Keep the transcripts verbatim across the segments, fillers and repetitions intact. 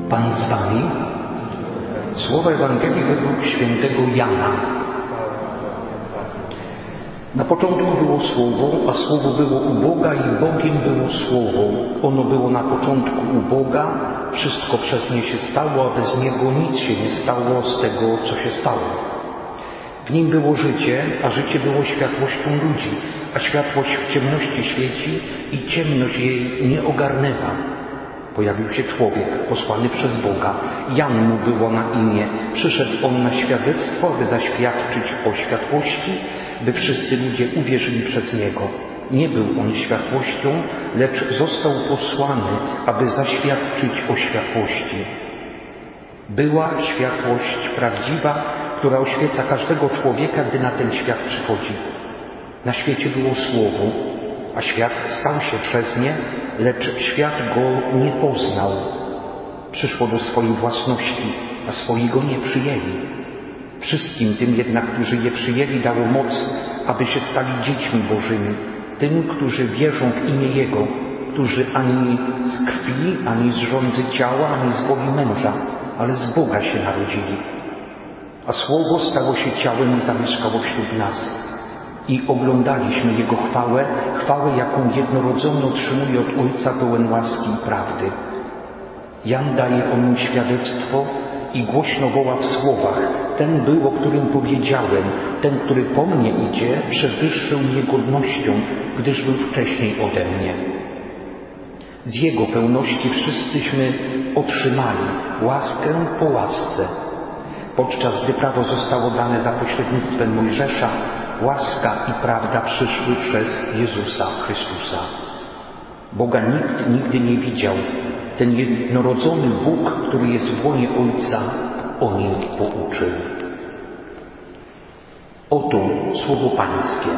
Pan z wami. Słowa Ewangelii według świętego Jana. Na początku było Słowo, a Słowo było u Boga i Bogiem było Słowo. Ono było na początku u Boga, wszystko przez nie się stało, a bez Niego nic się nie stało z tego, co się stało. W Nim było życie, a życie było światłością ludzi, a światłość w ciemności świeci i ciemność jej nie ogarnęła. Pojawił się człowiek posłany przez Boga. Jan mu było na imię. Przyszedł on na świadectwo, aby zaświadczyć o światłości, by wszyscy ludzie uwierzyli przez Niego. Nie był on światłością, lecz został posłany, aby zaświadczyć o światłości. Była światłość prawdziwa, która oświeca każdego człowieka, gdy na ten świat przychodzi. Na świecie było Słowo, a świat stał się przez nie, lecz świat go nie poznał. Przyszło do swojej własności, a swoi go nie przyjęli. Wszystkim tym jednak, którzy je przyjęli, dało moc, aby się stali dziećmi Bożymi. Tym, którzy wierzą w imię Jego, którzy ani z krwi, ani z żądzy ciała, ani z woli męża, ale z Boga się narodzili. A Słowo stało się ciałem i zamieszkało wśród nas. I oglądaliśmy Jego chwałę, chwałę, jaką jednorodzony otrzymuje od Ojca, pełen łaski i prawdy. Jan daje o nim świadectwo i głośno woła w słowach: ten był, o którym powiedziałem, ten, który po mnie idzie, przewyższył mnie godnością, gdyż był wcześniej ode mnie. Z Jego pełności wszyscyśmy otrzymali łaskę po łasce. Podczas gdy prawo zostało dane za pośrednictwem Mojżesza, łaska i prawda przyszły przez Jezusa Chrystusa. Boga nikt nigdy nie widział. Ten jednorodzony Bóg, który jest w łonie Ojca, o nim pouczył. Oto słowo Pańskie.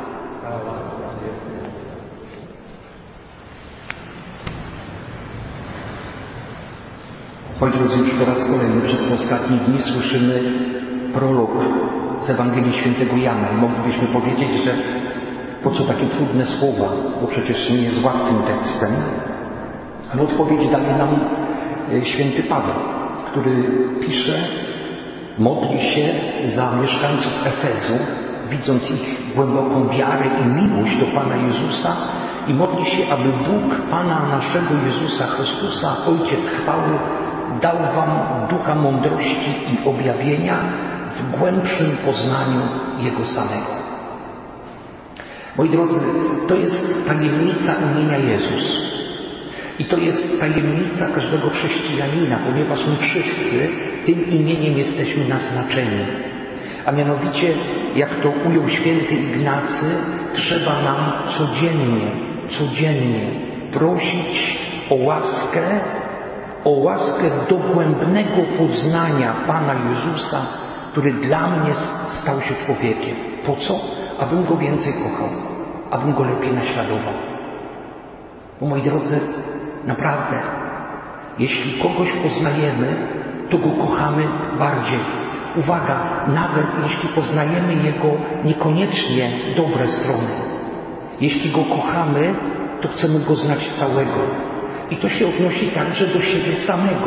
Choć drodzy, już po raz kolejny przez te ostatnie dni słyszymy prolog z Ewangelii Świętego Jana i moglibyśmy powiedzieć, że po co takie trudne słowa, bo przecież nie jest łatwym tekstem, ale odpowiedź daje nam święty Paweł, który pisze, modli się za mieszkańców Efezu, widząc ich głęboką wiarę i miłość do Pana Jezusa, i modli się, aby Bóg Pana naszego Jezusa Chrystusa, Ojciec chwały, dał wam ducha mądrości i objawienia w głębszym poznaniu Jego samego. Moi drodzy, to jest tajemnica imienia Jezus. I to jest tajemnica każdego chrześcijanina, ponieważ my wszyscy tym imieniem jesteśmy naznaczeni. A mianowicie, jak to ujął święty Ignacy, trzeba nam codziennie, codziennie prosić o łaskę, o łaskę dogłębnego poznania Pana Jezusa, który dla mnie stał się człowiekiem. Po co? Abym Go więcej kochał, abym Go lepiej naśladował. Bo moi drodzy, naprawdę, jeśli kogoś poznajemy, to Go kochamy bardziej. Uwaga, nawet jeśli poznajemy Jego niekoniecznie dobre strony. Jeśli Go kochamy, to chcemy Go znać całego. I to się odnosi także do siebie samego.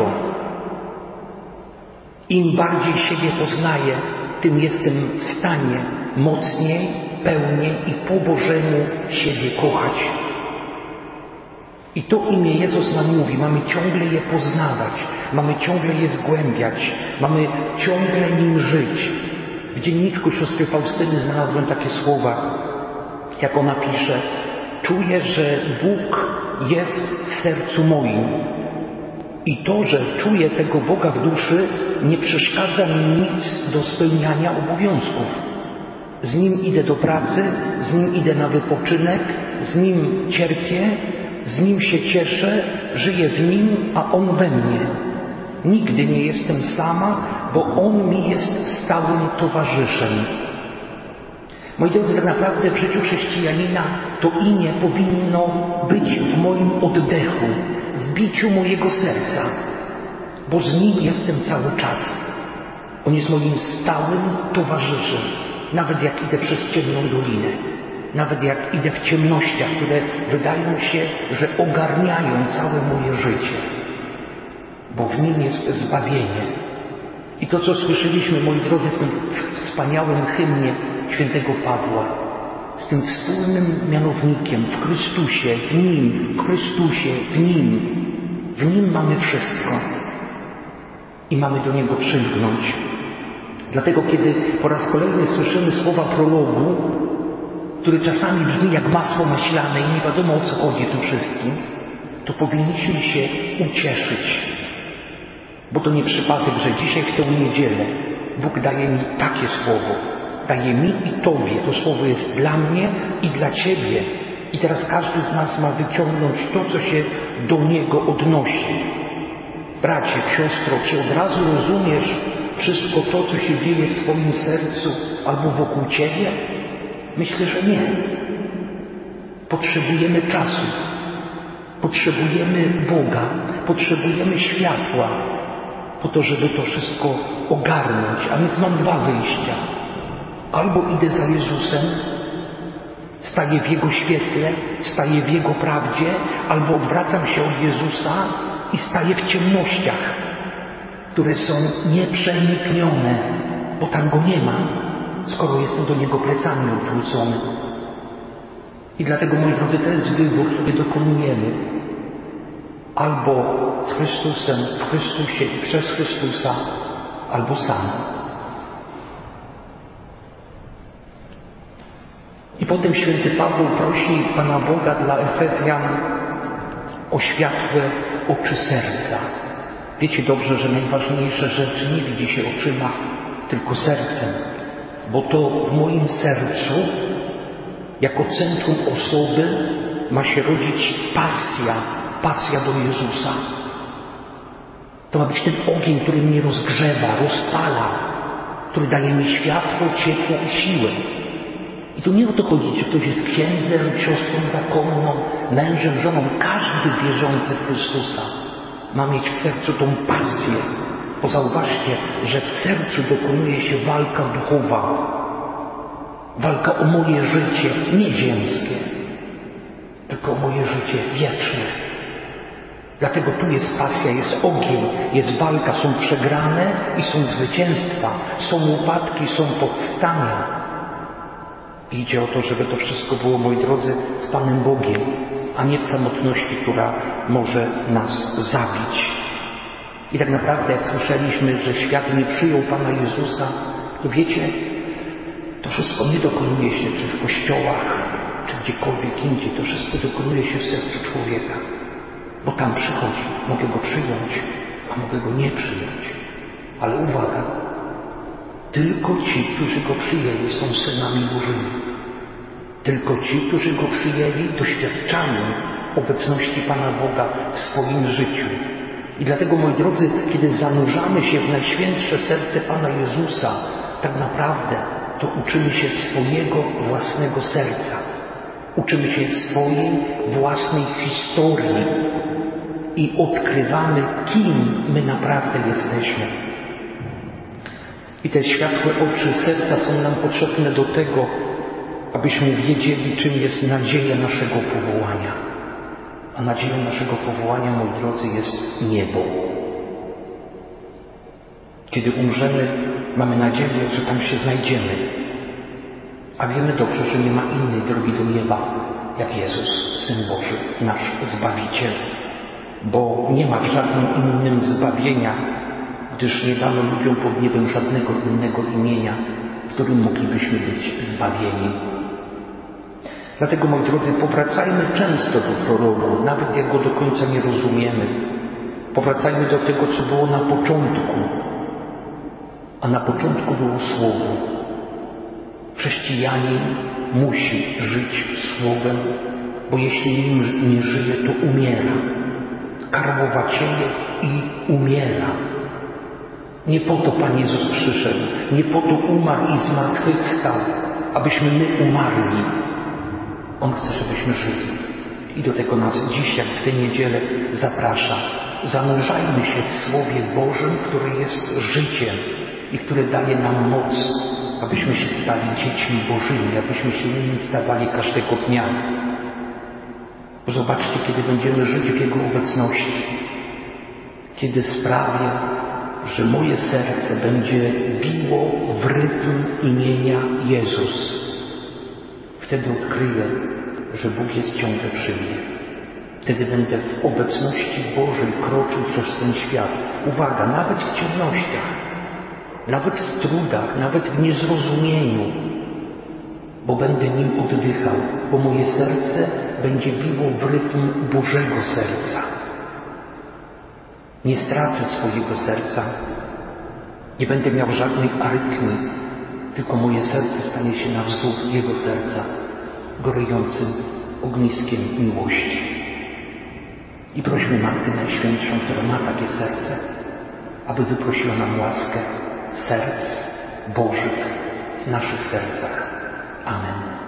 Im bardziej siebie poznaję, tym jestem w stanie mocniej, pełniej i po Bożemu siebie kochać. I to imię Jezus nam mówi, mamy ciągle je poznawać, mamy ciągle je zgłębiać, mamy ciągle nim żyć. W dzienniczku siostry Faustyny znalazłem takie słowa, jak ona pisze: czuję, że Bóg jest w sercu moim. I to, że czuję tego Boga w duszy, nie przeszkadza mi nic do spełniania obowiązków. Z Nim idę do pracy, z Nim idę na wypoczynek, z Nim cierpię, z Nim się cieszę, żyję w Nim, a On we mnie. Nigdy nie jestem sama, bo On mi jest stałym towarzyszem. Moi drodzy, tak naprawdę w życiu chrześcijanina to imię powinno być w moim oddechu, w biciu mojego serca, bo z Nim jestem cały czas. On jest moim stałym towarzyszem, nawet jak idę przez ciemną dolinę, nawet jak idę w ciemnościach, które wydają się, że ogarniają całe moje życie. bo w Nim jest zbawienie. I to, co słyszeliśmy, moi drodzy, w tym wspaniałym hymnie świętego Pawła, z tym wspólnym mianownikiem w Chrystusie, w Nim, w Chrystusie, w Nim, w Nim mamy wszystko i mamy do Niego przylgnąć. Dlatego, kiedy po raz kolejny słyszymy słowa prologu, który czasami brzmi jak masło maślane i nie wiadomo, o co chodzi tym wszystkim, to powinniśmy się ucieszyć. Bo to nie przypadek, że dzisiaj w tę niedzielę Bóg daje mi takie słowo. Daje mi i Tobie. To słowo jest dla mnie i dla Ciebie. I teraz każdy z nas ma wyciągnąć to, co się do niego odnosi. Bracie, siostro, czy od razu rozumiesz wszystko to, co się dzieje w Twoim sercu albo wokół Ciebie? Myślę, że nie. Potrzebujemy czasu. Potrzebujemy Boga. Potrzebujemy światła po to, żeby to wszystko ogarnąć. A więc mam dwa wyjścia. Albo idę za Jezusem, staję w Jego świetle, staję w Jego prawdzie, albo odwracam się od Jezusa i staję w ciemnościach, które są nieprzeniknione, bo tam Go nie ma, skoro jestem do Niego plecami odwrócony. I dlatego, moi drodzy, to jest wybór, który dokonujemy. Albo z Chrystusem, w Chrystusie i przez Chrystusa, albo sam. I potem święty Paweł prosi Pana Boga dla Efezjan o światłe oczy serca. Wiecie dobrze, że najważniejsze rzeczy nie widzi się oczyma, tylko sercem. Bo to w moim sercu, jako centrum osoby, ma się rodzić pasja, pasja do Jezusa. To ma być ten ogień, który mnie rozgrzewa, rozpala, który daje mi światło, ciepło i siłę. I tu nie o to chodzi, czy ktoś jest księdzem, siostrą zakonną, mężem, żoną. Każdy wierzący w Chrystusa ma mieć w sercu tą pasję. Bo zauważcie, że w sercu dokonuje się walka duchowa. Walka o moje życie, nie ziemskie, tylko o moje życie wieczne. Dlatego tu jest pasja, jest ogień, jest walka, są przegrane i są zwycięstwa, są upadki, są powstania. I idzie o to, żeby to wszystko było, moi drodzy, z Panem Bogiem, a nie w samotności, która może nas zabić. I tak naprawdę, jak słyszeliśmy, że świat nie przyjął Pana Jezusa, to wiecie, to wszystko nie dokonuje się czy w kościołach, czy gdziekolwiek indziej. To wszystko dokonuje się w sercu człowieka. Bo tam przychodzi. Mogę go przyjąć, a mogę go nie przyjąć. Ale uwaga, tylko ci, którzy go przyjęli, są synami Bożymi. Tylko ci, którzy go przyjęli, doświadczają obecności Pana Boga w swoim życiu. I dlatego, moi drodzy, kiedy zanurzamy się w najświętsze serce Pana Jezusa, tak naprawdę to uczymy się swojego własnego serca. Uczymy się swojej własnej historii i odkrywamy, kim my naprawdę jesteśmy. I te światłe oczy serca są nam potrzebne do tego, abyśmy wiedzieli, czym jest nadzieja naszego powołania. A nadzieją naszego powołania, moi drodzy, jest niebo. Kiedy umrzemy, mamy nadzieję, że tam się znajdziemy. A wiemy dobrze, że nie ma innej drogi do nieba, jak Jezus, Syn Boży, nasz Zbawiciel. Bo nie ma w żadnym innym zbawienia, gdyż nie dano ludziom pod niebem żadnego innego imienia, w którym moglibyśmy być zbawieni. Dlatego, moi drodzy, powracajmy często do prologu, nawet jak go do końca nie rozumiemy. Powracajmy do tego, co było na początku. A na początku było Słowo. Chrześcijanin musi żyć Słowem, bo jeśli nim nie żyje, to umiera. Karłowacieje i umiera. Nie po to Pan Jezus przyszedł, nie po to umarł i zmartwychwstał, abyśmy my umarli. On chce, żebyśmy żyli. I do tego nas dziś, jak w tę niedzielę, zaprasza. Zanurzajmy się w Słowie Bożym, które jest życiem i które daje nam moc, abyśmy się stali dziećmi Bożymi, abyśmy się nimi stawali każdego dnia. Bo zobaczcie, kiedy będziemy żyć w Jego obecności, kiedy sprawię, że moje serce będzie biło w rytm imienia Jezus. Wtedy odkryję, że Bóg jest ciągle przy mnie. Wtedy będę w obecności Bożej kroczył przez ten świat. Uwaga, nawet w ciemnościach, nawet w trudach, nawet w niezrozumieniu, bo będę nim oddychał, bo moje serce będzie biło w rytm Bożego serca. Nie stracę swojego serca, nie będę miał żadnej arytmii, tylko moje serce stanie się na wzór Jego serca, gorejącym ogniskiem miłości. I prośmy Matkę Najświętszą, która ma takie serce, aby wyprosiła nam łaskę serc Bożych w naszych sercach. Amen.